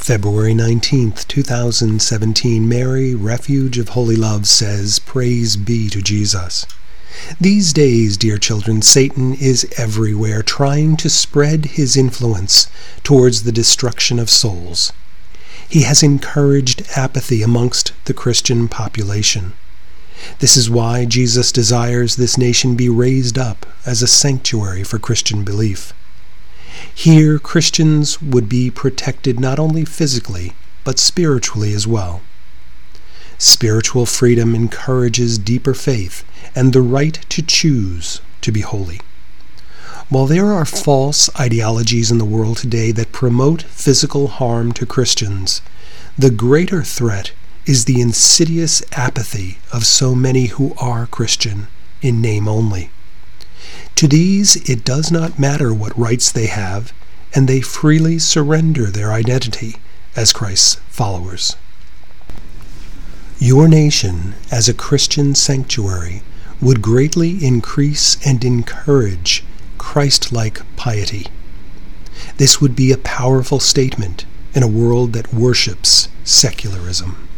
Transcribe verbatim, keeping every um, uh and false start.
February nineteenth, two thousand seventeen, Mary, Refuge of Holy Love, says, "Praise be to Jesus." These days, dear children, Satan is everywhere trying to spread his influence towards the destruction of souls. He has encouraged apathy amongst the Christian population. This is why Jesus desires this nation be raised up as a sanctuary for Christian belief. Here, Christians would be protected not only physically, but spiritually as well. Spiritual freedom encourages deeper faith and the right to choose to be holy. While there are false ideologies in the world today that promote physical harm to Christians, the greater threat is the insidious apathy of so many who are Christian in name only. To these it does not matter what rights they have, and they freely surrender their identity as Christ's followers. Your nation, as a Christian sanctuary, would greatly increase and encourage Christ-like piety. This would be a powerful statement in a world that worships secularism.